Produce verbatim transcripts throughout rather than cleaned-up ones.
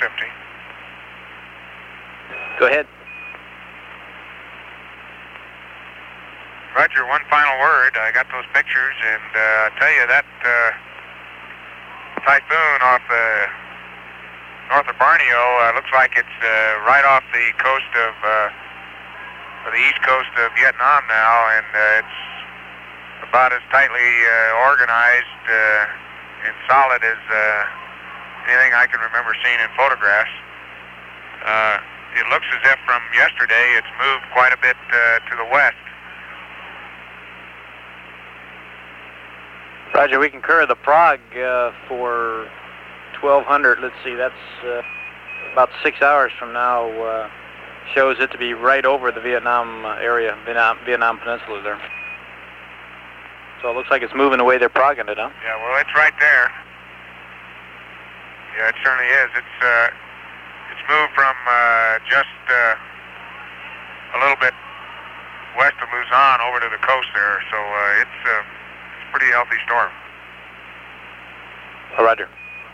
fifty. Go ahead. Roger, one final word. I got those pictures, and uh, I tell you that uh, typhoon off uh, north of Borneo uh, looks like it's uh, right off the coast of, uh, the east coast of Vietnam now, and uh, it's about as tightly uh, organized uh, and solid as uh, anything I can remember seeing in photographs. Uh, it looks as if from yesterday it's moved quite a bit uh, to the west. Roger, we concur. The Prague uh, for twelve hundred, let's see, that's uh, about six hours from now, uh, shows it to be right over the Vietnam area, Vietnam, Vietnam Peninsula there. So it looks like it's moving the way they're progging it, huh? Yeah, well, it's right there. Yeah, it certainly is. It's uh, it's moved from uh, just uh, a little bit west of Luzon over to the coast there, so uh, it's uh, it's a pretty healthy storm. Oh, Roger.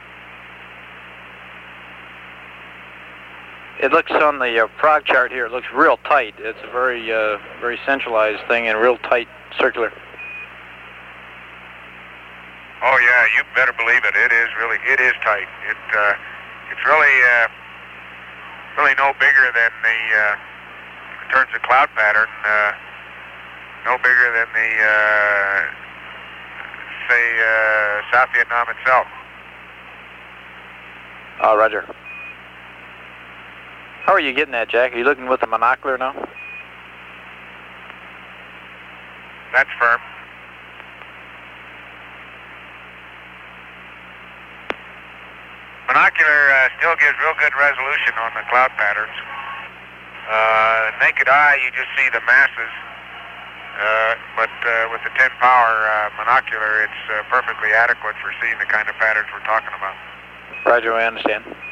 It looks on the uh, Prague chart here, it looks real tight. It's a very, uh, very centralized thing and real tight circular. Oh yeah, you better believe it. It is really, it is tight. It, uh, it's really, uh, really no bigger than the, uh, in terms of cloud pattern, uh, no bigger than the, uh, say, uh, South Vietnam itself. Oh, Roger. How are you getting that, Jack? Are you looking with a monocular now? That's firm. Monocular uh, still gives real good resolution on the cloud patterns. Uh, naked eye, you just see the masses, uh, but uh, with the ten power uh, monocular, it's uh, perfectly adequate for seeing the kind of patterns we're talking about. Roger, I understand.